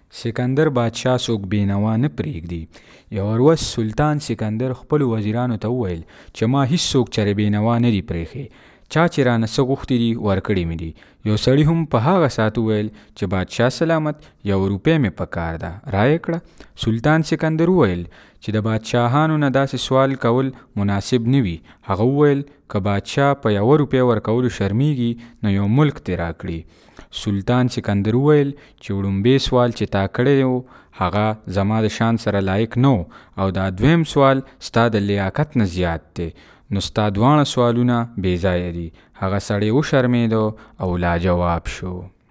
سکندر بادشاه څوک بېنوا نه پرېږدي. یو ورځ سلطان سکندر خپلو وزیرانو ته وویل چې ما هیڅوک چېرې بېنوا نه دي پرېښی. چا چې رانه څه غوښتي دي ورکړي مې دي. یو سړي هم په هغه ساعت وویل چې بادشاه سلامت، 1 روپۍ مې پکار ده، رایې کړه. سلطان سکندر وویل چې د بادشاهانو نه داسې سوال کول مناسب نه وي. هغه وویل که بادشاه په 1 روپۍ ورکولو شرمیږي نو یو ملک دې راکړي. سلطان سکندر وویل چې وړومبی سوال چې تا کړی و هغه زما د شان سره لایق نه و، او دا دویم سوال ستا د لیاقت نه زیات دی، نو ستا دواړه سوالونه بې ځایه دي. هغه سړی وشرمېده او لاجواب شو.